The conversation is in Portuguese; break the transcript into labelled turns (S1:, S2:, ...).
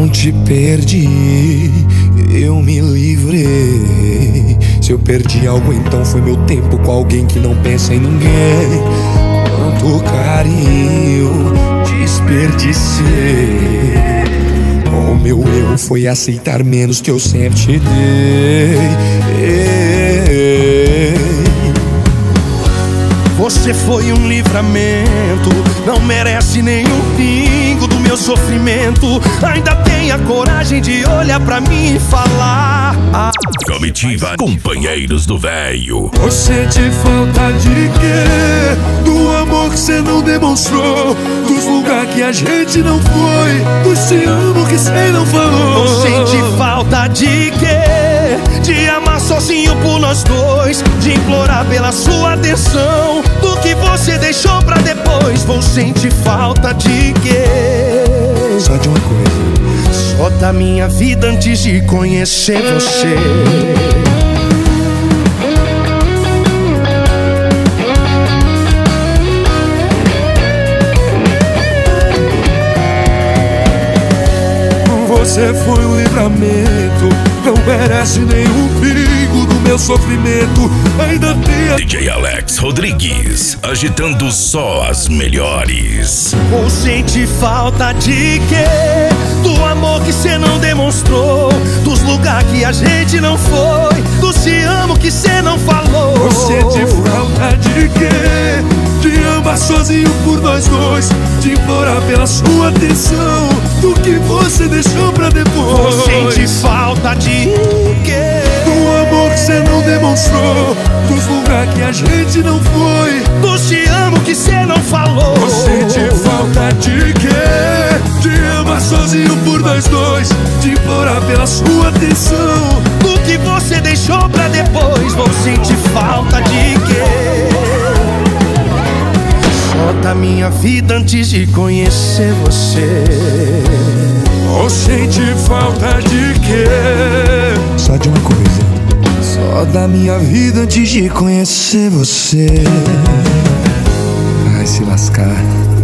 S1: não te perdi, eu me livrei. Se eu perdi algo, então foi meu tempo com alguém que não pensa em ninguém. Quanto carinho desperdicei. O meu erro foi aceitar menos que eu sempre te dei.
S2: Você foi um livramento, não merece nenhum pingo do meu sofrimento. Ainda tem a coragem de olhar pra mim e falar.
S3: Comitiva Companheiros do Véio.
S1: Você sente falta de quê? Do amor que você não demonstrou, dos lugares que a gente não foi, dos te amo que você não falou.
S2: Você sente falta de quê? De amar sozinho por nós dois, de implorar pela sua atenção, do que você deixou pra depois. Você sente falta de quê?
S1: Só de uma coisa.
S2: Só da minha vida antes de conhecer você.
S1: Você foi um livramento, não merece nenhum perigo do meu sofrimento. Ainda tem a
S3: DJ Alex Rodrigues, agitando só as melhores.
S2: Ou sente falta de quê? Do amor que cê não demonstrou, dos lugares que a gente não foi, do te amo que cê não falou.
S1: Ou sente falta de quê? De amar sozinho por nós dois, de implorar pela sua atenção, do que você deixou pra depois.
S2: Ou sente falta de quê?
S1: Do amor que cê não demonstrou, dos lugares que a gente não foi,
S2: do te amo que cê não falou.
S1: Ou sente falta de quê? De amar sozinho por nós dois, de implorar pela sua atenção,
S2: do que você deixou pra depois. Vou sentir falta de quê? Só da minha vida antes de conhecer você.
S1: Ou sente falta de quê? Só de uma coisa. Só da minha vida antes de conhecer você. Vai se lascar.